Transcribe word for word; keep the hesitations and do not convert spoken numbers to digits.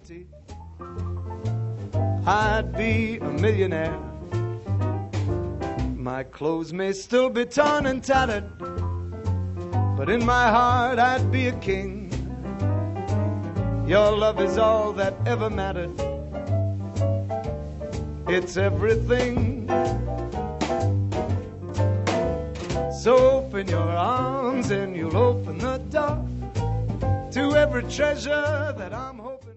twenty, I'd be a millionaire. My clothes may still be torn and tattered, but in my heart I'd be a king. Your love is all that ever mattered. It's everything. So open your arms and you'll open the door to every treasure that I'm hoping.